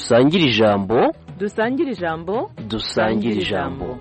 dusangire ijambo dusangire ijambo.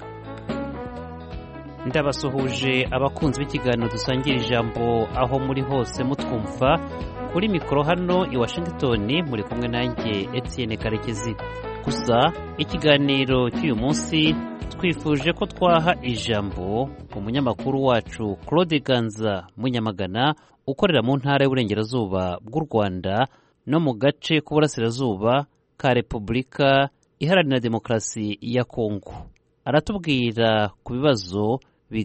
Ndabasuhuje abakunzi b'ikiganiro dusangira ijambo aho muri hose mutwumva. Kuri mikoro hano i Washington muri kumwe nanjye Etienne Karekezi. Gusa ikiganiro cy'uyu munsi twifuje ko twaha ijambo umunyamakuru wacu Claude Ganza Munyamagana ukorera mu ntara y'Uburengerazuba bw'u Rwanda no mu gace k'Uburasirazuba ka Repubulika Iharanira Demokarasi ya Kongo. Aratubwira ku bibazo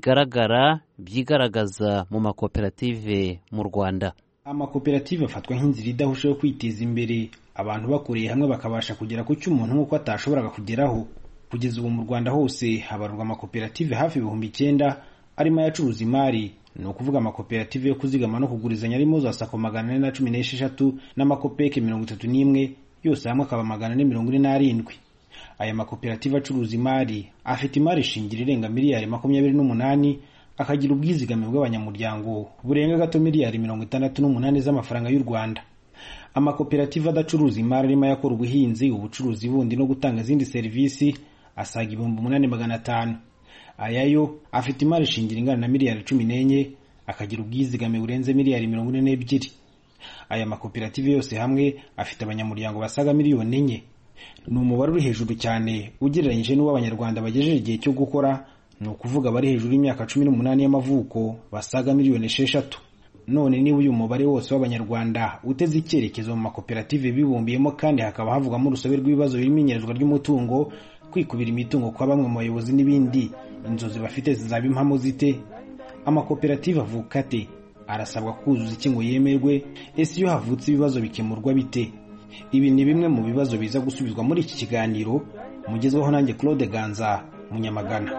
byigaragaza mu makoperative mu Rwanda. Amakoperative afatwa nk'inzira idahusha yo kwiteza imbere, abantu bakoreye hamwe bakabasha kugera ku cyo umuntu nk'uko atashoboraga kugeraho. Kugeza ubu mu Rwanda hose habarurwa amakoperative hafi 9,000 arimo ayacuruza imari, ni ukuvuga amakoperative yo kuzigama no kugurizanya arimo za Sako 416 n'amakopeke 31, yose hamwe akaba 447. Aya makoperative acuruza imari afite imari shingiro irenga miliyari 28, akagira ubwizigame bw'abanyamuryango burenga gato miliyari 68 z'amafaranga y'u Rwanda. Amakoperative adacuruza imari arimo yakora ubuhinzi, ubucuruzi bundi no gutanga izindi serivisi asaga 8,500. Ayayo afite imari shingiro ingana na miliyari 14, akagira ubwizigame burenze miliyari 42. Aya makoperative yose hamwe afite abanyamuryango basaga miliyoni 4. Ni umubare uri hejuru cyane ugereranyije n'uw'abanyarwanda bagejeje igihe cyo gukora, ni ukuvuga bari hejuru y'imyaka 18 y'amavuko basaga miliyoni 6. None niba uyu mubare wose w'abanyarwanda uteze icyerekezo mu makoperative bibumbiyemo kandi hakaba havugamo urusobe rw'ibibazo birimo inyerezwa ry'umutungo, kwikubira imitungo kwa bamwe mu bayobozi n'ibindi, inzozi bafite zizaba impamo zite? Amakoperative avuka ate? Arasabwa kuzuza iki ngo yemerwe? Ese iyo havutse ibibazo bikemurwa bite? Ibi ni bimwe mu bibazo biza gusubizwa muri iki kiganiro mugezweho nanjye Claude Ganza Munyamagana.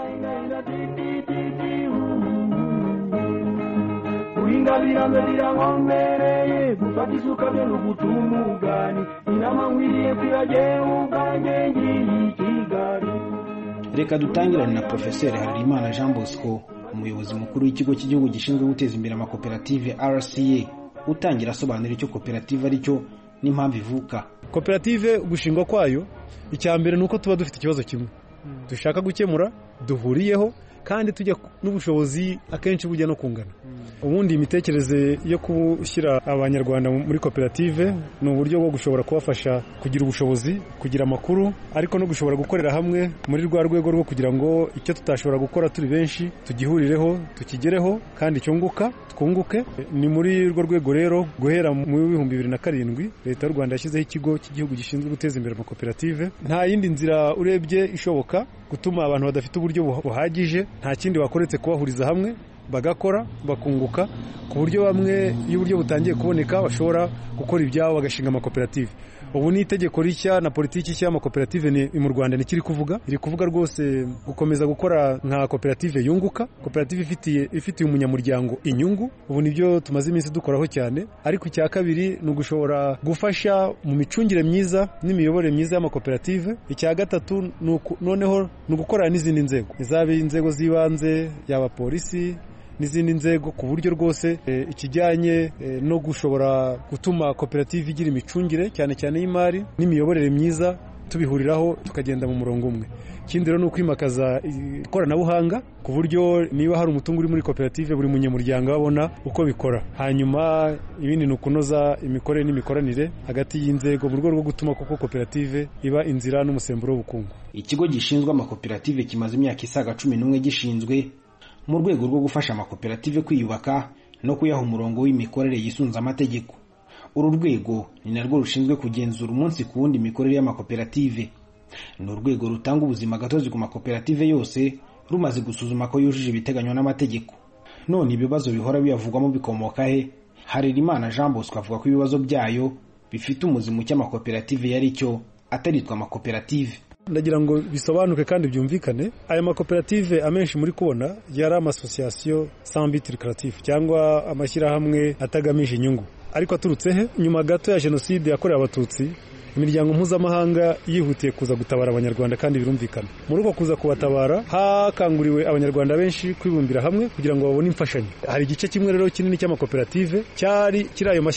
Reka dutangirane na Professeur Harerimana Jean Bosco, umuyobozi mukuru w'ikigo cy'igihugu gishinzwe guteza imbere amakoperative RCA, utangira asobanura icyo koperative ari cyo n'impamvu ivuka. Koperative ugushingwa kwayo icyambere nuko tuba dufite ikibazo kimwe dushaka gukemura, duhuriyeho kandi tujya n'ubushobozi akenshi bujya no kungana. Ubundi imitekerereze yo gushyira abanyarwanda muri koperative ni uburyo bwo gushobora kubafasha kugira ubushobozi, kugira amakuru, ariko no gushobora gukorera hamwe muri rwa rwego rwo kugira ngo icyo tutashobora gukora turi benshi tugihurireho, tukigereho kandi cyunguka twunguke. Ni muri rwo rwego rero guhera mu 2007 Leta y'u Rwanda yashyizeho ikigo cy'igihugu gishinzwe guteza imbere amakoperative. Nta yindi nzira urebye ishoboka gutuma abantu badafite uburyo buhagije, nta kindi bakoretse kubahuriza hamwe bagakora bakunguka, ku buryo bamwe iyo uburyo butangiye kuboneka bashobora gukora ibyabo bagashinga amakoperative. Ubu ni itegeko rishya na politiki nshya y'amakoperative ni mu Rwanda iri kuvuga rwose gukomeza gukora nka koperative yunguka, koperative ifitiye umunyamuryango inyungu. Ubu nibyo tumaze iminsi dukoraho cyane, ariko icya kabiri ni ugushobora gufasha mu micungire myiza n'imiyoborere myiza y'amakoperative. Icya gatatu noneho ni ugukorana n'izindi nzego, izaba inzego z'ibanze, yaba polisi n'izindi nzego, ku buryo rwose ikijyanye no gushobora gutuma koperative igira imicungire cyane cyane y'imari n'imiyoborere myiza tubihuriraho tukagenda mu murongo umwe. Ikindi rero ni ukwimakaza ikoranabuhanga ku buryo niba hari umutungo uri muri koperative buri munyamuryango abona uko bikora. Hanyuma ibindi ni ukunoza imikorere n'imikoranire hagati y'inzego mu rwego rwo gutuma koko koperative iba inzira n'umusemburo w'ubukungu. Ikigo gishinzwe amakoperative kimaze imyaka isaga 11 gishinzwe mu rwego rwo gufasha amakoperative kwiyubaka no kuyaha umurongo w'imikorere yisunze amategeko. Uru rwego ni narwo rushinzwe kugenzura umunsi ku wundi imikorere y'amakoperative. Ni urwego rutanga ubuzima gatozi ku makoperative yose rumaze gusuzuma ko yujuje ibiteganywa n'amategeko. None ibibazo bihora biyavugwamo bikomoka he? Harerimana Jean Bosco avuga ko ibibazo byayo bifite umuzimu cy'amakoperative yari cyo ataritwa amakoperative. Ndagira ngo bisobanuke kandi byumvikane, aya makoperative amenshi muri kubona yari amasosiyasiyo sans but lucratif cyangwa amashyirahamwe atagamije inyungu. Ariko aturutse he? Nyuma gato ya jenoside yakorewe abatutsi, imiryango mpuzamahanga yihutiye kuza gutabara abanyarwanda kandi birumvikana. Muri uko kuza kubatabara hakanguriwe abanyarwanda benshi kwibumbira hamwe kugira ngo babone imfashanyo. Hari igice kimwe rero kinini cy'amakoperative cyari kirayo mashyirahamwe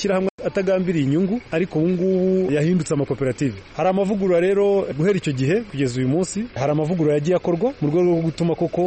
atagambiriye inyungu, ariko ubu ngubu yahindutse amakoperative. Hari amavugurura rero guhera icyo gihe kugeza uyu munsi, hari amavugurura yagiye akorwa mu rwego rwo gutuma koko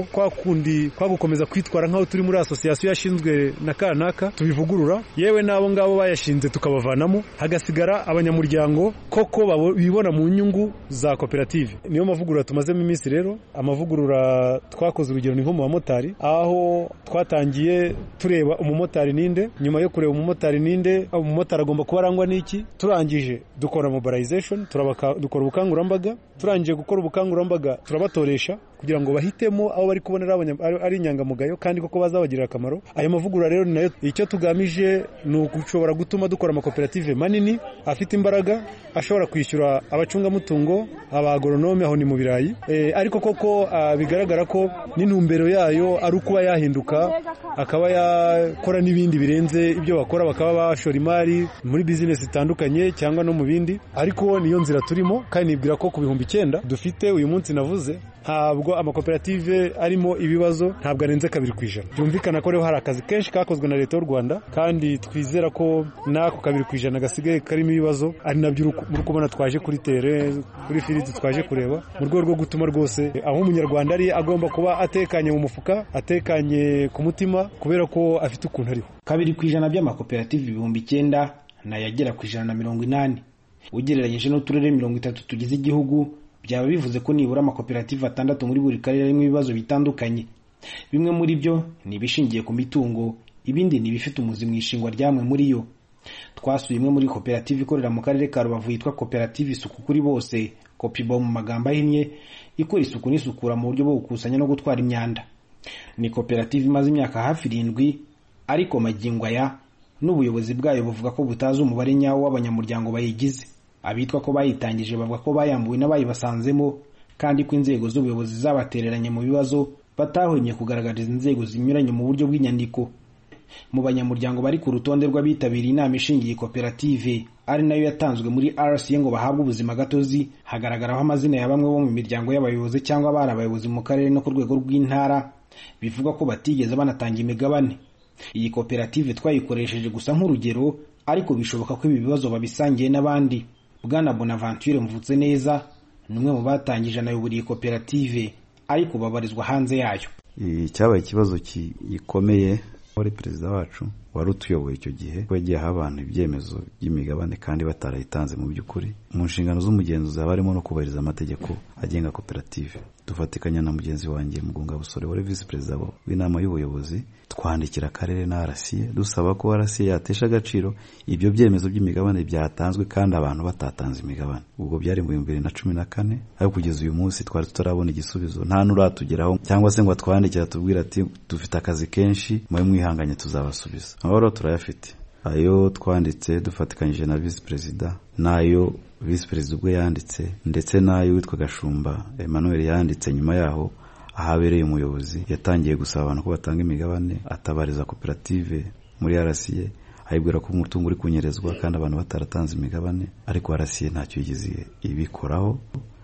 kwa gukomeza kwitwara nk'aho turi muri asosiyasiyo yashinzwe na kanaka tubivugurura, yewe n'abo ngabo bayashinze tukabavanamo, hagasigara abanyamuryango koko bibona mu nyungu za koperative. Niyo mavugurura tumazemo iminsi rero. Amavugurura twakoze urugero ni nko mu bamotari, aho twatangiye tureba umumotari ninde, nyuma yo kureba umumotari ninde, umumotari agomba kuba arangwa n'iki, turangije dukora mobilization, dukora ubukangurambaga, turangije gukora ubukangurambaga turabatoresha kugira ngo bahitemo aho bari kubonera ari inyangamugayo kandi koko bazabagirira akamaro. Ayo mavugurura rero nayo icyo tugamije ni ugushobora gutuma dukora amakoperative manini afite imbaraga, ashobora kwishyura abacungamutungo, abagoronome aho ni mu birayi, ariko koko bigaragara ko n'intumbero yayo ari ukuba yahinduka, akaba yakora n'ibindi birenze ibyo bakora, bakaba bashora imari muri business zitandukanye cyangwa no mu bindi. Ariko niyo nzira turimo, kandi nibwira ko ku 9,000 dufite uyu munsi navuze, ntabwo amakoperative arimo ibibazo ntabwo arenze 2%. Byumvikana ko rero hari akazi kenshi kakozwe na leta y'u Rwanda, kandi twizera ko nako 2% gasigaye karimo ibibazo, ari nabyo muri kubona twaje kuri tere, kuri firiti twaje kureba, mu rwego rwo gutuma rwose aho umunyarwanda ari agomba kuba atekanye mu mufuka, atekanye ku mutima, kubera ko afite ukuntu ariho. 2% by'amakoperative 9,000 nayagera ku 180. Ugereranyije n'uturere 30 tugize igihugu, byaba bivuze ko nibura amakoperative 6 muri buri karere arimo ibibazo bitandukanye. Bimwe muri byo ni ibishingiye ku mitungo, ibindi ni ibifite umuzi mu ishingwa ryamwe muri yo. Twasuye imwe muri koperative ikorera mu karere ka Rubavu yitwa Koperative Isuku kuri Bose, Kopibo mu magambo ahinnye, ikora isuku n'isukura mu buryo bwo gukusanya no gutwara imyanda. Ni koperative imaze imyaka hafi 7, ariko magingo aya n'ubuyobozi bwayo buvuga ko butazi umubare nyawo w'abanyamuryango bayigize. Abitwa ko bayitangije bavuga ko bayambuwe n'abayibasanzemo, kandi ko inzego z'ubuyobozi zabatereranye mu bibazo, batahwemye kugaragariza inzego zinyuranye mu buryo bw'inyandiko. Mu banyamuryango bari ku rutonde rw'abitabiriye inama ishingiye koperative, ari nayo yatanzwe muri RCA ngo bahabwe ubuzima gatozi, hagaragaraho amazina ya bamwe bo mu miryango y'abayobozi cyangwa bari abayobozi mu karere no ku rwego rw'intara, bivuga ko batigeze banatanga imigabane. Iyi koperative twayikoresheje gusa nk'urugero, ariko bishoboka ko ibi bibazo babisangiye n'abandi. Bwana Bonaventure Mvutse neza ni umwe mu batangije anayobora koperative, ariko babarizwa hanze yayo. Cyabaye ikibazo gikomeye. Wari perezida wacu wari utuyoboye icyo gihe, yagiye aha abantu ibyemezo by'imigabane kandi batarayitanze mu by'ukuri. Mu nshingano z'umugenzuzi barimo no kubahiriza amategeko agenga koperative. Dufatikanya na mugenzi wanjye Mugunga Busore wari vice perezida w'inama y'ubuyobozi, twandikira akarere na RCA dusaba ko RCA yatesha agaciro ibyo byemezo by'imigabane byatanzwe kandi abantu batatanze imigabane. Ubwo byari mu 2014, ariko kugeza uyu munsi twari tutarabona igisubizo, nta nuratugeraho cyangwa se ngo twandikira tubwira ati dufite akazi kenshi, mwe mwihanganye tuzabasubiza. Ahora turayafite ayo twanditse dufatikanyije na vice perezida, nayo vice perezida ubwo yanditse, ndetse nayo witwa Gashumba Emmanuel yanditse nyuma yaho ahabereye umuyobozi yatangiye gusaba abantu ko batanga imigabane, atabariza koperative muri RCA, ayibwira ko umutungo uri kunyerezwa kandi abantu bataratanze imigabane, ariko RCA ntacyo yigize ibikoraho.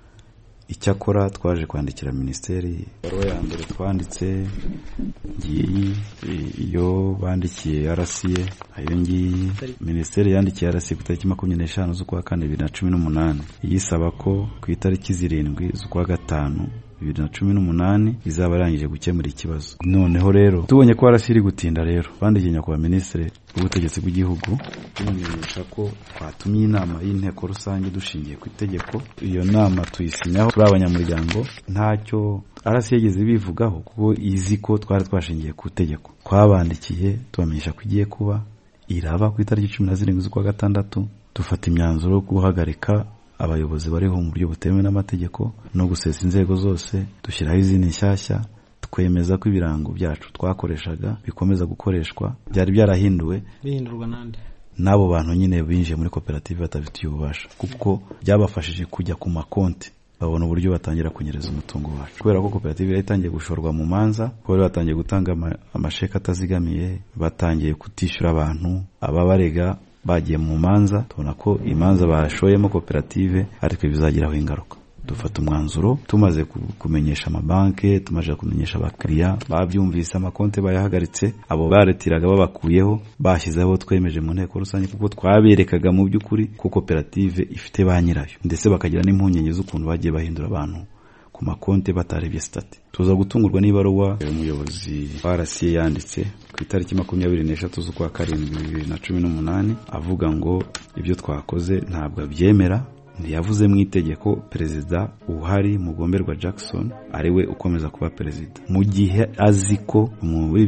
Icyakora twaje kwandikira ministeri, baruwa ya mbere twanditse ngiyi, iyo bandikiye RCA, ayo ngiyi ministeri yandikiye RCA ku tariki 25 z'ukwa 4 2018, yisaba ko ku itariki 7 z'ukwa 5 2018 izaba arangije gukemura ikibazo. Noneho rero tubonye ko RCA iri gutinda, rero bandikiye nyakubahwa ministeri w'ubutegetsi bw'igihugu tumenyesha ko twatumye inama y'inteko rusange dushingiye ku itegeko. Iyo nama tuyisinyaho turi abanyamuryango, ntacyo RCA yigeze bivugaho kuko izi ko twari twashingiye ku itegeko. Twabandikiye tubamenyesha ko igiye kuba iraba ku itariki 17 z'ukwa 6, dufata imyanzuro yo guhagarika abayobozi bariho mu buryo butemewe n'amategeko no gusesa inzego zose, dushyiraho izindi nshyashya, twemeza ko ibirango byacu twakoreshaga bikomeza gukoreshwa. Byari byarahinduwe, bihindurwa nande n'abo bantu nyine binjiye muri koperative batafitiye ububasha, kuko byabafashije kujya ku makonti babona uburyo batangira kunyereza umutungo wacu. Kubera ko koperative yari itangiye gushorwa mu manza, ko batangiye gutanga amasheka atazigamiye, batangiye kutishyura abantu, ababarega bagiye mu manza, tubona ko imanza bashoyemo koperative ariko bizagiraho ingaruka. dufata umwanzuro tumaze kumenyesha amabanki, tumaze kumenyesha abakiriya, babyumvise amakonte bayahagaritse, abo baretiraga babakuyeho, bashyizeho twemeje mu nteko rusange kuko twaberekaga mu by'ukuri ko koperative ifite ba nyirayo, ndetse bakagira n'impungenge z'ukuntu bagiye bahindura abantu ku makonte batarebye stati. Tuza gutungurwa n'ibaruwa umuyobozi wa RCA yanditse ku itariki 26 z'ukwa karindwi 2018 avuga ngo ibyo twakoze ntabwo abyemera. Ntiyavuze mu itegeko perezida uhari Mugomberwa Jackson ariwe ukomeza kuba perezida, mu gihe azi ko muri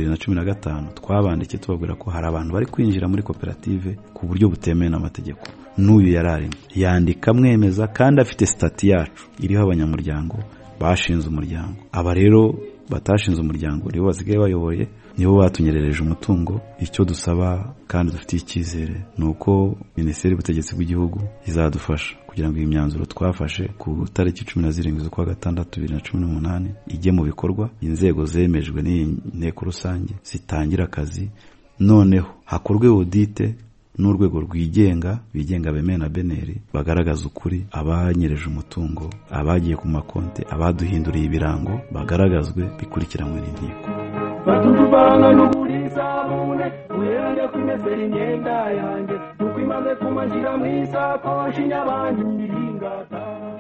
2015 twabandikiye tubabwira ko hari abantu bari kwinjira muri koperative ku buryo butemewe n'amategeko. N'uyu yararimo yandika mwemeza kandi afite stati yacu iriho abanyamuryango bashinze umuryango. Aba rero batashinze umuryango nibo basigaye bayoboye, nibo batunyerereje umutungo. Icyo dusaba kandi dufitiye icyizere ni uko Minisiteri y'Ubutegetsi bw'Igihugu izadufasha kugira ngo iyi myanzuro twafashe ku tariki 17 z'ukwa gatandatu 2018 ijye mu bikorwa, inzego zemejwe n'iyi nteko rusange zitangira akazi, noneho hakorwe audite n'urwego rwigenga bigenga bemewe na beneri bagaragaza ukuri, abanyereje umutungo, abagiye ku makonte, abaduhinduriye ibirango bagaragazwe, bikurikiranwe n'inkiko. batutupanga n'uguriza bune uyeranya kwimesera imyenda yanjye nukwimaze kumanjira mwisakoshi nyabandi ndiringata.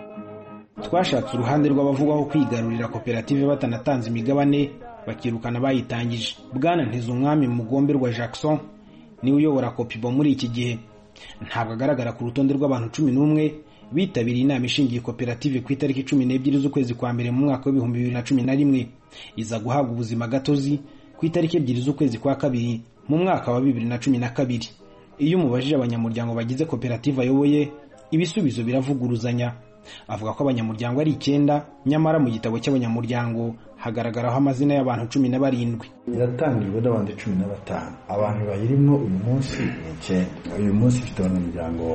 Twashatse uruhande rw'abavugwaho kwigarurira koperative batanatanze imigabane bakirukana bayitangije. Bwana Ntezumwami Mugomberwa Jackson niwe uyobora Copibo muri iki gihe, ntabwo agaragara ku rutonde rw'abantu 11 bitabiriye inama ishingiye koperative ku itariki 12 z'ukwezi kwa mbere mu mwaka wa 2011, iza guhabwa ubuzima gatozi ku itariki 2 z'ukwezi kwa kabiri mu mwaka wa 2012. Iyo umubajije abanyamuryango bagize koperative ayoboye, ibisubizo biravuguruzanya. Avuga ko abanyamuryango ari 9, nyamara mu gitabo cy'abanyamuryango hagaragaraho amazina y'abantu 17. Yatangijwe n'abandi 15. Abantu bayirimo uyu munsi ni 9. Uyu munsi ifite abanyamuryango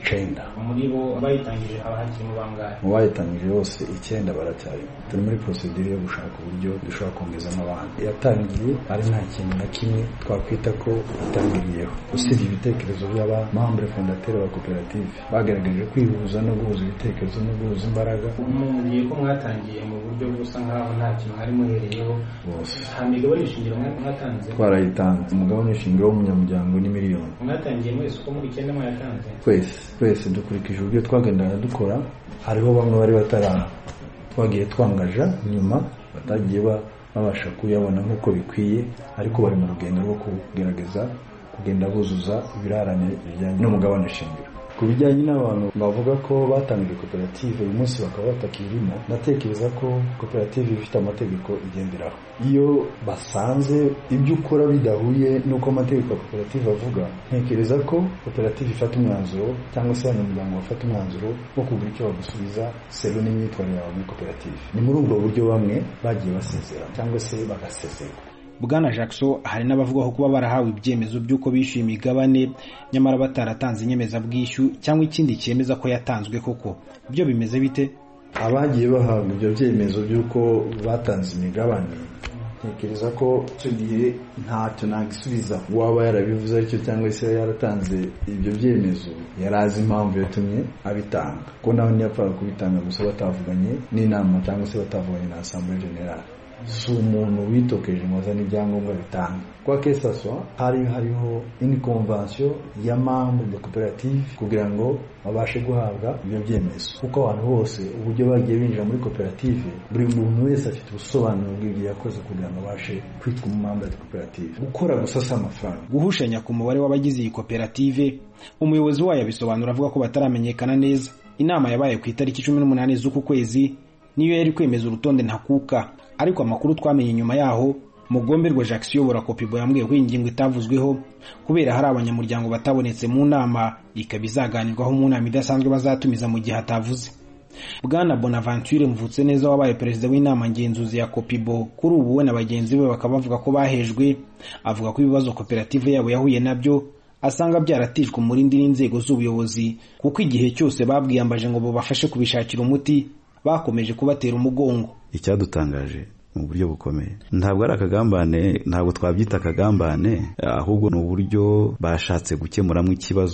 9. Muri bo bayitangije abahakiri mu bangahe? Mu bayitangije bose 9 baracyari. Turi muri procedure yo gushaka uburyo dushobora kongezamo abantu. Yatangiye ari nta kintu na kimwe twakwita ko yatangiriyeho, usibye ibitekerezo by'aba membre fondateur wa koperative bagaragaje kwihuza no guhuza ibitekerezo no guhuza imbaraga. Mugiye ko mwatangiye mu buryo busa nkaho nta kintu harimo hereyeho bose. Hamigabane ishingiro mwatanze? Twarayitanze. Umugabane ishingiro w'umunyamuryango ni miliyoni. Mwatangiye mwese uko muri 9 mwatanze? Twese dukurikije uburyo twagendaga dukora. Hariho bamwe bari batarana twagiye twangaja nyuma batagiye babasha kuyabona nk'uko bikwiye, ariko bari mu rugendo rwo kugerageza kugenda buzuza ibirarane bijyanye n'umugabane ishingiro. Ku bijyanye n'abantu bavuga ko batangije koperative uyu munsi bakaba batakirimo, ndatekereza ko koperative ifite amategeko igenderaho. Iyo basanze ibyo ukora bidahuye n'uko amategeko ya koperative avuga, ntekereza ko koperative ifata umwanzuro cyangwa se abanyamuryango bafata umwanzuro wo kugira icyo bagusubiza selo n'imyitwarire yawe muri koperative. Ni muri ubwo buryo bamwe bagiye basezera cyangwa se bagasezerwa. Bwana Jackson hari n'abavugaho kuba barahawe ibyemezo by'uko bishyuye imigabane nyamara bataratanze inyemezabwishyu cyangwa ikindi cyemeza ko yatanzwe koko. Ibyo bimeze bite? Abagiye bahabwa ibyo byemezo by'uko batanze imigabane, ntekereza ko icyo gihe ntacyo nagisubiza. Waba yarabivuze aricyo cyangwa se yaratanze ibyo byemezo yarazi impamvu yatumye abitanga, ko nawe ntiyapfaga kubitanga gusa batavuganye n'inama cyangwa se batavuganye na Assemblée Générale. Si umuntu witokeje mwazana ibyangombwa bitanga. Kwa kesaswa hariho une convention ya membre de coopérative kugira ngo babashe guhabwa ibyo byemezo. Kuko abantu bose uburyo bagiye binjira muri koperative, buri muntu wese afite ubusobanuro bw'ibyo yakoze kugira ngo abashe kwitwa umumembre de koperative. Gukora gusasa amafaranga, guhushanya ku mubare w'abagize iyi koperative, umuyobozi wayo abisobanura avuga ko bataramenyekana neza. Inama yabaye ku itariki 18 z'uku kwezi niyo yari kwemeza urutonde ntakuka, ariko amakuru twamenye nyuma yaho Mugomberwa Jackson uyobora Copibo yambwiye ko ingingo itavuzweho kubera hari abanyamuryango batabonetse mu nama, ikaba izaganirwaho mu nama idasanzwe bazatumiza mu gihe atavuze. Bwana Bonaventure Mvutse neza wabaye perezida w'inama ngenzuzi ya Copibo kuri ubu we na bagenzi be bakaba bavuga ko bahejwe. Avuga ko ibibazo koperative yabo yahuye nabyo asanga byaratijwe umurindi n'inzego z'ubuyobozi, kuko igihe cyose babwiyambaje ngo bafashe kubishakira umuti bakomeje kubatera umugongo. Icyadutangaje mu buryo bukomeye ntabwo ari akagambane, ntabwo twabyita akagambane, ahubwo ni uburyo bashatse gukemuramo ikibazo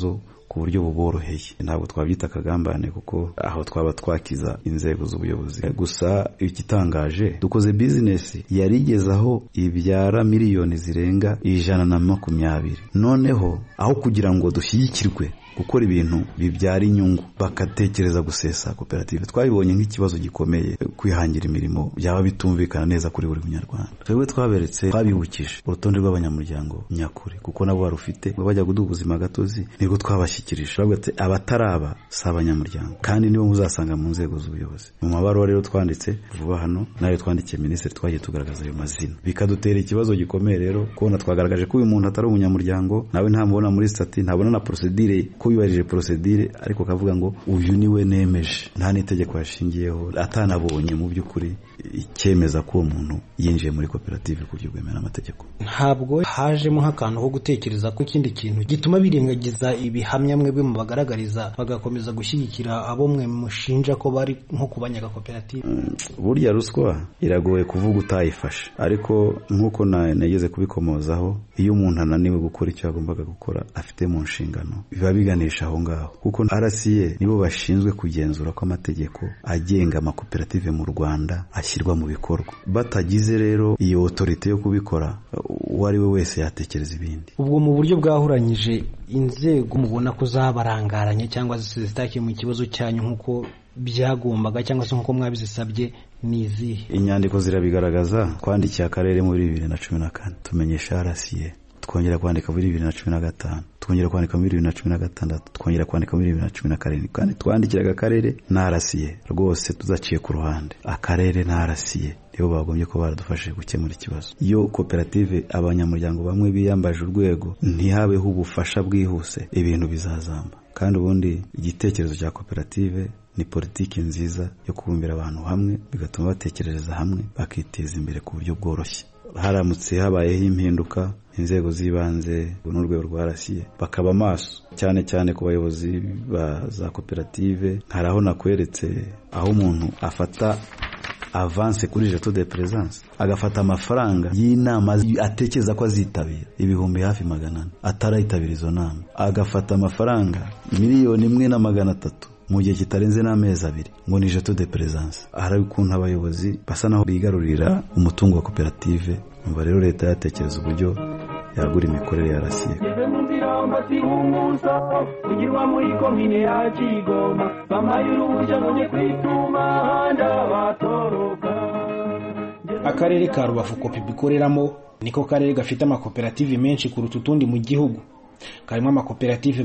ku buryo buboroheye. Ntabwo twabyita akagambane kuko aho twaba twakiza inzego z'ubuyobozi. Gusa igitangaje dukoze business yarigeze aho ibyara miliyoni zirenga 120. Noneho aho kugira ngo dushyigikirwe gukora ibintu bibyara inyungu bakatekereza gusesa koperative, twabibonye nk'ikibazo gikomeye. Kwihangira imirimo byaba bitumvikana neza kuri buri munyarwanda. Twebwe twaberetse, twabibukije urutonde rw'abanyamuryango nyakuri kuko nabo barufite, bajya guduha ubuzima gatozi nibwo twabashyikirije. Abataraba si abanyamuryango kandi nibo muzasanga mu nzego z'ubuyobozi. Mu mabaruwa rero twanditse vuba hano nayo twandikiye minisitiri, twagiye tugaragaza ayo mazina, bikadutera ikibazo gikomeye rero kubona twagaragaje ko uyu muntu atari umunyamuryango, nawe ntamubona muri stati, ntabona na procedure ko yubahirije procedure, ariko kavuga ngo uyu niwe nemeje, nta n'itegeko yashingiyeho, atanabonye mu by'ukuri icyemeza ko uwo muntu yinjiye muri koperative ku buryo bwemewe n'amategeko. Ntabwo hajemo nk'akantu ko gutekereza ko ikindi kintu gituma birengagiza ibihamya mwebwe mu bagaragariza bagakomeza gushyigikira abo mwe mushinja ko bari nko kubanyaga koperative? Burya ruswa iragoye kuvuga utayifashe, ariko nk'uko nageze kubikomozaho, iyo umuntu ananiwe gukora icyo agombaga gukora afite mu nshingano, biba biganisha aho ngaho, kuko RCA nibo bashinzwe kugenzura ko amategeko agenga amakoperative mu Rwanda ashyirwa mu bikorwa. Batagize rero iyo autorite yo kubikora, uwo ari we wese yatekereza ibindi. Ubwo mu buryo bwahuranyije, inzego mubona ko zabarangaranye cyangwa zitakiye mu kibazo cyanyu nk'uko byagombaga cyangwa se nk'uko mwabizisabye ni izihe? Inyandiko zirabigaragaza. Twandikiye akarere muri 2014 tumenyesha RCA, twongera kwandika muri 2015, twongera kwandika muri 2016, twongera kwandika muri 2017, kandi twandikiraga akarere na RCA rwose tuzaciye ku ruhande. Akarere na RCA nibo bagombye ko baradufashije gukemura ikibazo. Iyo koperative abanyamuryango bamwe biyambaje urwego, ntihabeho ubufasha bwihuse, ibintu bizazamba. Kandi ubundi igitekerezo cya koperative ni politiki nziza yo kubumbira abantu hamwe, bigatuma batekerereza hamwe, bakiteza imbere ku buryo bworoshye. Haramutse habayeho impinduka, inzego z'ibanze n'urwego rwa RCA bakaba maso cyane cyane ku bayobozi ba za koperative. Haraho nakweretse aho umuntu afata avance kuri jeto de présence, agafata amafaranga y'inama atekereza ko azitabira ibihumbi hafi 400, atarayitabira izo nama, agafata amafaranga 1,300,000 mu gihe kitarenze n'amezi 2 ngo ni jeto de présence. Hari ukuntu abayobozi basa naho bigarurira umutungo wa koperative. Umva rero leta yatekereza uburyo yagura imikorere ya RCA. Akarere ka Rubavu kopi bikoreramo niko karere gafite amakoperative menshi kuruta utundi mu gihugu. Karimo amakoperative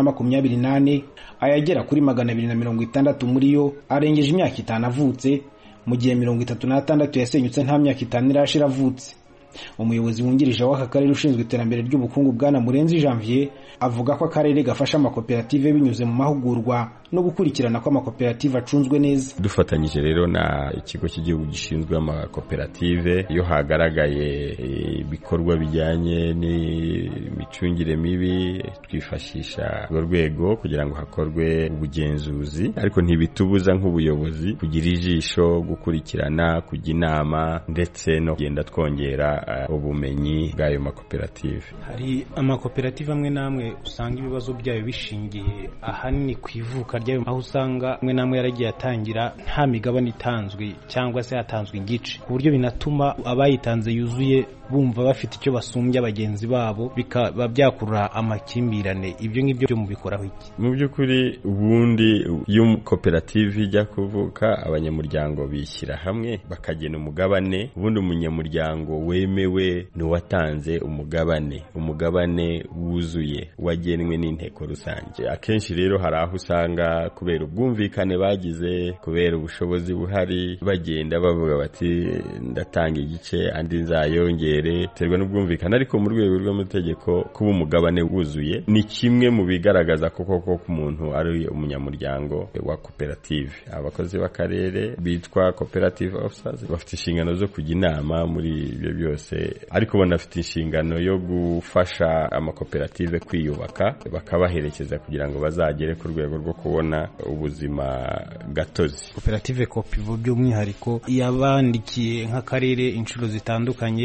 428, ayagera kuri 260 muri yo arengeje imyaka 5 avutse, mu gihe 36 yasenyutse nta myaka 5 irashira avutse. Umuyobozi wungirije w'aka karere ushinzwe iterambere ry'ubukungu Bwana Murenzi Janvier avuga ko akarere gafasha amakoperative binyuze mu mahugurwa no gukurikirana ko amakoperative acunzwe neza. Dufatanyije rero na ikigo cy'igihugu gishinzwe amakoperative, iyo hagaragaye ibikorwa bijyanye n'imicungire mibi, twifashisha urwo rwego kugira ngo hakorwe ubugenzuzi, ariko ntibitubuza nk'ubuyobozi kugira ijisho, gukurikirana, kujya inama, ndetse no kugenda twongera ubumenyi bw'ayo makoperative. Hari amakoperative amwe namwe usanga ibibazo byayo bishingiye ahanini ku ivuka ryayo, aho usanga amwe namwe yaragiye atangira nta migabane itanzwe cyangwa se hatanzwe igice, ku buryo binatuma abayitanze yuzuye bumva bafite icyo basumbya bagenzi babo, bikaba byakurura amakimbirane. Ibyo ngibyo byo mubikoraho iki? Mu by'ukuri ubundi iyo koperative ijya kuvuka, abanyamuryango bishyira hamwe bakagena umugabane, ubundi umunyamuryango wemewe ni watanze umugabane wuzuye wagenwe n'inteko rusange. Akenshi rero hari aho usanga kubera ubwumvikane bagize, kubera ubushobozi buhari, bagenda bavuga bati ndatanga igice andi nzayongera, terwa n'ubwumvikane. Ariko mu rwego rw'amategeko kuba umugabane wuzuye ni kimwe mu bigaragaza koko umuntu ari umunyamuryango wa koperative. Abakozi b'akarere bitwa cooperative officers bafite inshingano zo kujya inama muri ibyo byose, ariko banafite inshingano yo gufasha amakoperative kwiyubaka, bakabaherekeza kugira ngo bazagere ku rwego rwo kubona ubuzima gatozi. Koperative kopi by'umwihariko yabandikiye nk'akarere inshuro zitandukanye, yandikiye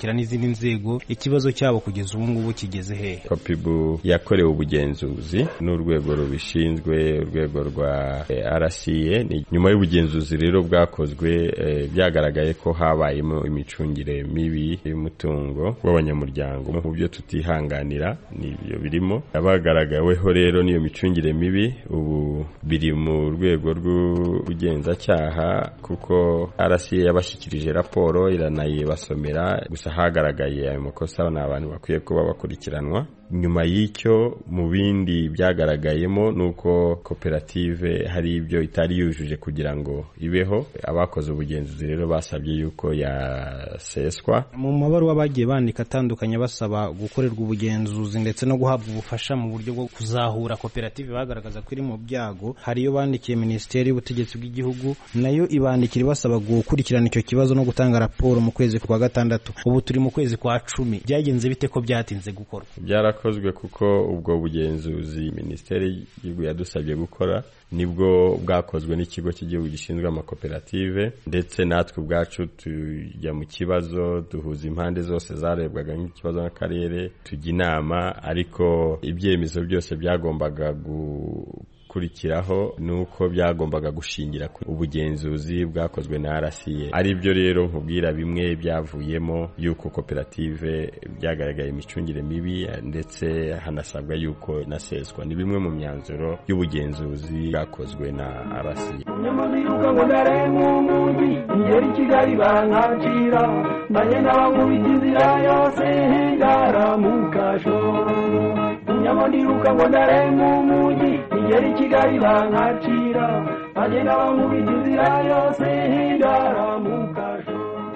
gukurikirana n'izindi nzego ikibazo cyabo kugeza ubu ngubu kigeze hehe? Kopibu yakorewe ubugenzuzi n'urwego rubishinzwe, urwego rwa RCA. Nyuma y'ubugenzuzi rero bwakozwe byagaragaye ko habayemo imicungire mibi y'umutungo w'abanyamuryango mu byo tutihanganira n'ibyo birimo. Abagaragaweho rero niyo micungire mibi ubu biri mu rwego rw'ubugenzacyaha kuko RCA yabashyikirije raporo iranayibasomera, gusa hagaragaye ayo makosa n'abantu bakwiye kuba bakurikiranwa. Nyuma y'icyo mu bindi byagaragayemo nuko koperative hari ibyo itari yujuje kugira ngo ibeho. Abakoze ubugenzuzi rero basabye yuko yaseswa. Mu mabaruwa bagiye bandika atandukanye basaba gukorerwa ubugenzuzi ndetse no guhabwa ubufasha mu buryo bwo kuzahura koperative bagaragaza ko iri mu byago. Hariyo bandikiye Minisiteri y'Ubutegetsi bw'Igihugu, nayo ibandikira basaba gukurikirana icyo kibazo no gutanga raporo mu kwezi kwa gatandatu. Ubu turi mu kwezi kwa 10. Byagenze bite ko byatinze gukorwa? Byarakozwe kuko ubwo bugenzuzi Minisiteri y'Igihugu yadusabye gukora nibwo bwakozwe n'ikigo cy'igihugu gishinzwe amakoperative, ndetse natwe ubwacu tujya mu kibazo, duhuza impande zose zarebwaga nk'ikibazo n'akarere, tujya inama, ariko ibyemezo byose byagombaga kurikiraho nuko byagombaga gushingira ku ubugenzuzi bwakozwe na RCA. Ari byo rero nkubwira bimwe byavuyemo yuko koperative byagaragaye imicungire mibi ndetse hanasabwa yuko naseswa. Ni bimwe mu myanzuro y'ubugenzuzi bwakozwe na RCA. Nyamadiruka ngo ndaremu mugi ngeri Kigali bankacira mbanye n'abamubitizira yose hingara mukasho. Nyamadiruka ngo ndaremu mugi ngeri Kigali bankacira mbanye n'abamubitizira yose hingara mukasho.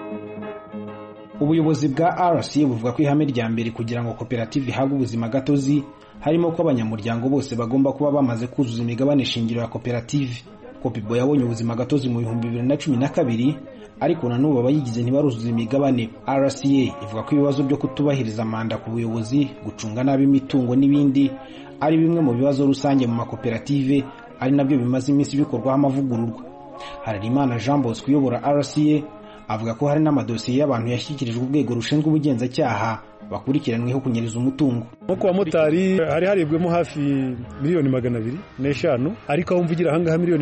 Ubuyobozi bwa RCA buvuga ko ihame rya mbere kugira ngo koperative ihabwe ubuzima gatozi harimo ko abanyamuryango bose bagomba kuba bamaze kuzuza imigabane shingiro ya koperative. Kopibo yabonye ubuzima gatozi mu 2012, ariko na n'ubu abayigize ntibaruzuza imigabane. RCA ivuga ko ibibazo byo kutubahiriza manda ku buyobozi, gucunga nabi imitungo n'ibindi ari bimwe mu bibazo rusange mu makoperative, ari nabyo bimaze iminsi bikorwaho amavugururwa. Harerimana Jean Bosco uyobora RCA avuga ko hari n'amadosiye y'abantu yashyikirijwe urwego rushinzwe ubugenzacyaha bakurikiranweho kunyereza umutungo. Nko ku bamotari hari haribwemo hafi miliyoni 205, ariko aho mvugira ahangaha miliyoni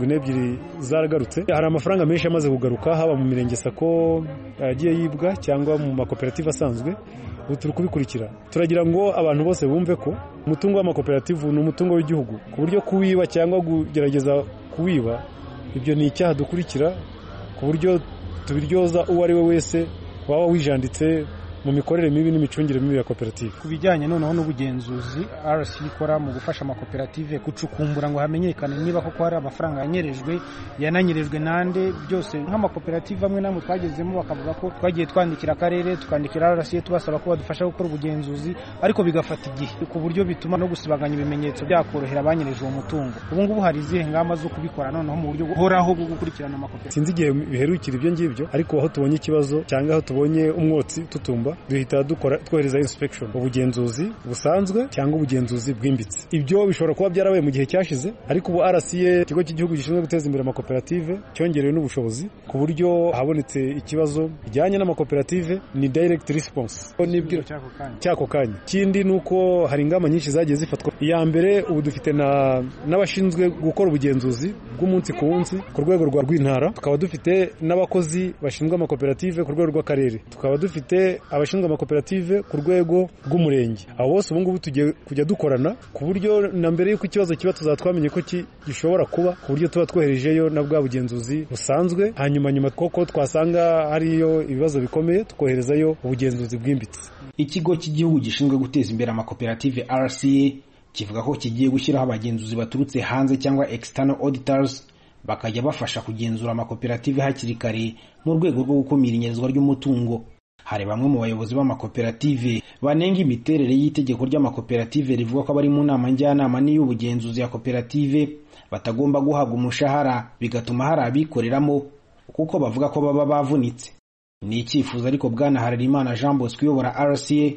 72 zaragarutse. Hari amafaranga menshi amaze kugaruka, haba mu mirenge sako yagiye yibwa cyangwa mu makoperative asanzwe. Turi kubikurikira. Turagira ngo abantu bose bumve ko umutungo w'amakoperative ni umutungo w'igihugu, ku buryo kuwiba cyangwa kugerageza kuwiba ibyo ni icyaha dukurikira, ku buryo tubiryoza uwo ari we wese waba wijanditse mu mikorere mibi n'imicungire mibi ya koperative. Ku bijyanye noneho n'ubugenzuzi RCA ikora mu gufasha amakoperative gucukumbura ngo hamenyekane niba koko hari amafaranga yananyerejwe nande, byose nk'amakoperative amwe namwe twagezemo bakavuga ko twagiye twandikira akarere, tukandikira RCA tubasaba ko badufasha gukora ubugenzuzi, ariko bigafata igihe ku buryo bituma no gusibaganya ibimenyetso byakorohera abanyereje uwo mutungo. Ubu ngubu hari izihe ngamba zo kubikora noneho mu buryo buhoraho bwo gukurikirana amakoperative? Sinzi igihe biherukira ibyo ngibyo, ariko aho tubonye ikibazo cyangwa aho tubonye umwotsi tutumba duhita twohereza inspection, ubugenzuzi busanzwe cyangwa ubugenzuzi bwimbitse. Ibyo bishobora kuba byarabaye mu gihe cyashize, ariko ubu RCA ikigo cy'igihugu gishinzwe guteza imbere amakoperative cyongerewe n'ubushobozi ku buryo habonetse ikibazo bijyanye n'amakoperative ni direct response n'ibyo cyako kanya. Kindi nuko hari ingamba nyinshi zagiye zifatwa. Iya mbere, ubu dufite n'abashinzwe gukora ubugenzuzi bw'umunsi ku munsi ku rwego rw'intara, tukaba dufite n'abakozi bashinzwe amakoperative ku rwego rw'akarere, tukaba dufite abashinzwe amakoperative ku rwego rw'umurenge. Abo bose ubu ngubu tugiye kujya dukorana ku buryo na mbere y'uko ikibazo kiba tuzatwamenye ko gishobora kuba, ku buryo tuba twoherejeyo na bwa bugenzuzi busanzwe, hanyuma koko twasanga hariyo ibibazo bikomeye tukoherezayo ubugenzuzi bwimbitse. Ikigo cy'igihugu gishinzwe guteza imbere amakoperative RCA kivuga ko kigiye gushyiraho abagenzuzi baturutse hanze cyangwa external auditors bakajya bafasha kugenzura amakoperative hakiri kare mu rwego rwo gukumira inyerezwa ry'umutungo. Hari bamwe mu bayobozi b'amakoperative banenga imiterere y'itegeko ry'amakoperative rivuga ko abari mu nama njyanama n'iy'ubugenzuzi ya koperative batagomba guhabwa umushahara, bigatuma hari abikoreramo kuko bavuga ko baba bavunitse. Ni icyifuzo ariko Bwana Harerimana Jean Bosco uyobora RCA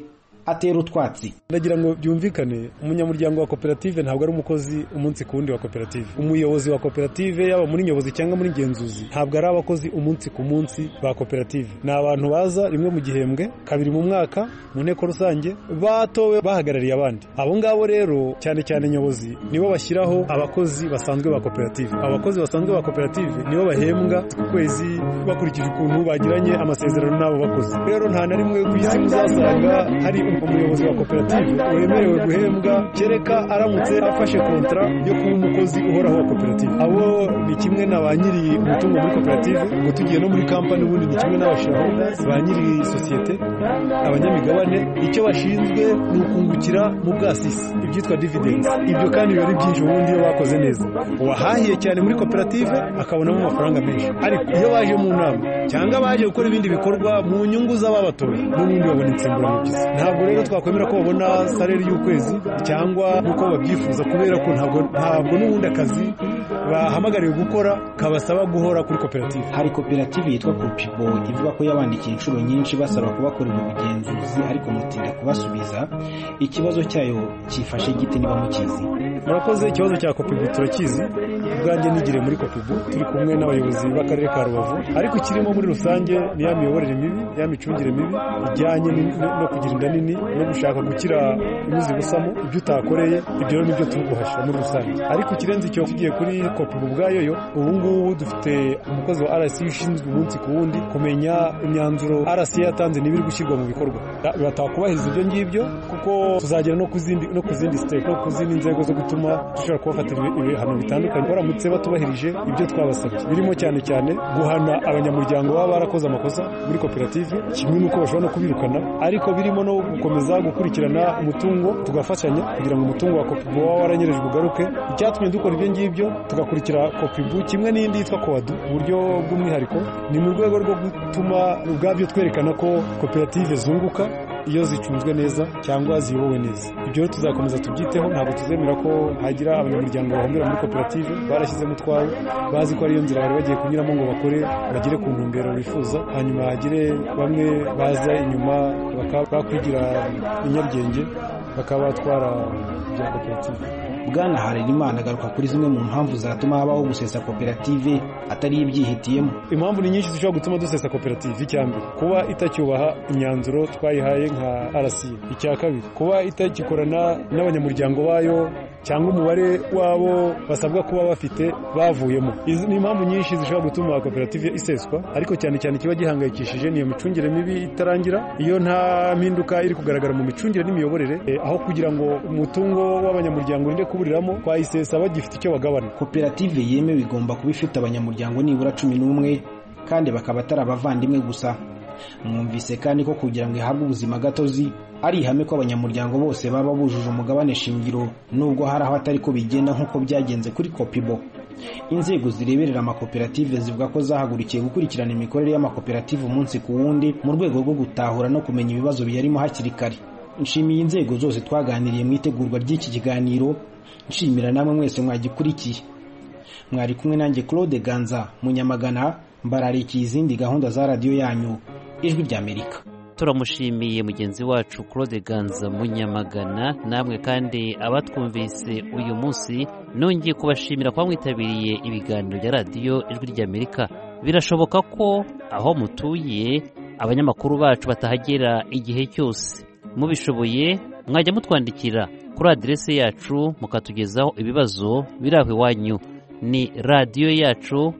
atera utwatsi. Ndagira ngo byumvikane, umunyamuryango wa koperative ntabwo ari umukozi umunsi ku wundi wa koperative. Umuyobozi wa koperative yaba muri nyobozi cyangwa muri ngenzuzi ntabwo ari abakozi umunsi ku munsi ba koperative. Ni abantu baza rimwe mu gihembwe, kabiri mu mwaka mu nteko rusange, batowe bahagarariye abandi. Abo ngabo rero cyane cyane nyobozi nibo bashyiraho abakozi basanzwe ba koperative. Abakozi basanzwe ba koperative nibo bahembwa ku kwezi bakurikije ukuntu bagiranye amasezerano n'abo bakozi. Rero nta na rimwe ku isi uzasanga hari umuyobozi wa koperative wemerewe guhembwa kereka aramutse afashe kontra yo kuba umukozi uhoraho wa koperative. Abo ni kimwe na ba nyiri umutungo muri koperative, ngo tugiye no muri kampani ubundi ni kimwe n'abashaholders ba nyiri sosiyete, abanyamigabane. Icyo bashinzwe ni ukungukira mu bwasisi, ibyitwa dividends. Ibyo kandi biba ari byinshi ubundi iyo bakoze neza. Uwahahiye cyane muri koperative akabonamo amafaranga menshi, ariko iyo baje mu nama cyangwa baje gukora ibindi bikorwa mu nyungu z'ababatoye n'ubundi babona insimburamubyizi. Ntabwo rero twakwemera ko babona salary y'ukwezi cyangwa uko babyifuza, kubera ko ntabwo n'ubundi akazi bahamagariwe gukora kabasaba guhora kuri koperative. Hari koperative yitwa Copibo ivuga ko yabandikiye inshuro nyinshi basaba kubakorera ubugenzuzi ariko mutinda kubasubiza. Ikibazo cyayo cyifashe gite niba mukizi? Murakoze. Ikibazo cya Copibo turakizi. Ubwanjye nigire muri Copibo turi kumwe n'abayobozi b'akarere ka Rubavu, ariko kirimo muri rusange ni ya miyoborere mibi, ya micungire mibi ijyanye no kugira inda nini no gushaka gukira inyuzi busamo ibyo utakoreye. Ibyo rero nibyo turi guhasha muri rusange. Ariko ikirenze icyo tugiye kuri Copibo ubwayo yo, ubu ngubu dufite umukozi wa RC ushinzwe umunsi ku wundi kumenya imyanzuro RC yatanze n'ibiri gushyirwa mu bikorwa. Batakubahiriza ibyo ngibyo kuko tuzagera no ku zindi state no ku zindi nzego zo gutuma dushobora kubafatira ibihano bitandukanye baramutse batubahirije ibyo twabasabye. Birimo cyane cyane guhana abanyamuryango baba barakoze amakosa muri koperative, kimwe n'uko bashobora no kubirukana, ariko birimo no gukomeza gukurikirana umutungo tugafatanya kugira ngo umutungo wa Copibo waba waranyerejwe ugaruke. Icyatumye dukora ibyo ngibyo tugakurikira Copibo kimwe n'indi yitwa Coadu mu buryo bw'umwihariko, ni mu rwego rwo gutuma ubwabyo twerekana ko koperative zunguka iyo zicunzwe neza cyangwa ziyobowe neza. Ibyo tuzakomeza tubyiteho. Ntabwo tuzemera ko hagira abanyamuryango bahombera muri koperative barashyizemo utwabo bazi ko ariyo nzira bari bagiye kunyuramo ngo bagere ku ntumbero bifuza, hanyuma hagire bamwe baza inyuma bakwigira inyabwenge bakaba batwara bya koperative. Bwana Harerimana agaruka kuri zimwe mu mpamvu zatuma habaho gusesa koperative atari ibyihitiyemo. Impamvu ni nyinshi zishobora gutuma dusesa koperative. Icya mbere, kuba itacyubaha imyanzuro twayihaye nka RC. Icya kabiri, kuba itagikorana n'abanyamuryango bayo cyangwa umubare wabo basabwa kuba bafite bavuyemo. Izi ni impamvu nyinshi zishobora gutuma koperative iseswa, ariko cyane cyane kiba gihangayikishije niyo micungire mibi itarangira. Iyo nta mpinduka iri kugaragara mu micungire n'imiyoborere, aho kugira ngo umutungo w'abanyamuryango urinde kuburiramo, twayisesa bagifite icyo bagabana. Koperative yemewe igomba kuba ifite abanyamuryango nibura 11 kandi bakaba atari abavandimwe gusa. Mwumvise kandi ko kugira ngo ihabwe ubuzima gatozi ari ihame ko abanyamuryango bose baba bujuje umugabane shingiro, nubwo hari aho atari ko bigenda nk'uko byagenze kuri Copibo. Inzego zireberera amakoperative zivuga ko zahagurikiye gukurikirana imikorere y'amakoperative umunsi ku wundi mu rwego rwo gutahura no kumenya ibibazo biyarimo hakiri kare. Nshimiye inzego zose twaganiriye mu itegurwa ry'iki kiganiro, nshimira namwe mwese mwagikurikiye. Mwari kumwe nanjye Claude Ganza Munyamagana, mbararikiye izindi gahunda za radio yanyu Ijwi ry'Amerika. Turamushimiye mugenzi wacu Claude Ganza Munyamagana. Namwe kandi abatwumvise uyu munsi nongeye kubashimira kwa mwitabiriye ibiganiro bya radio Ijwi ry'Amerika. Birashoboka ko aho mutuye abanyamakuru bacu batahagera igihe cyose. Mubishoboye mwajya mutwandikira kuri adresse yacu mukatugezaho ibibazo biraho iwanyu. Ni radio yacu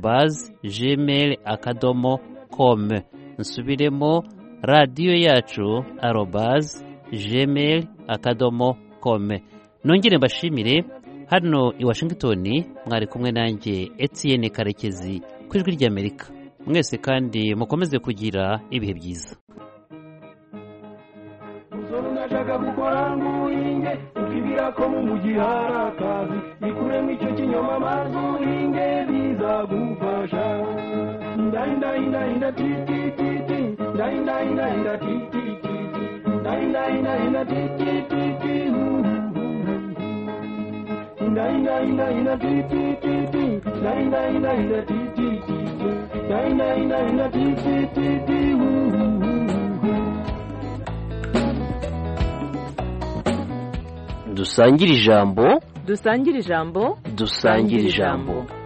@gmail.com. Nsubiremo, radio yacu @gmail.com. Nongere mbashimire. Hano i Washington mwari kumwe nanjye Etienne Karekezi ku Ijwi ry'Amerika. Mwese kandi mukomeze kugira ibihe byiza. Unashaka gukora nguhinge ukibira ko mu mugihara kazi ikuremo icyo kinyoma mazuhinge bizagufasha. Ndainda titi titi ndainda titi titi ndainda titi titi ndainda titi titi ndainda titi titi ndainda titi titi dusangire ijambo dusangire ijambo dusangire ijambo.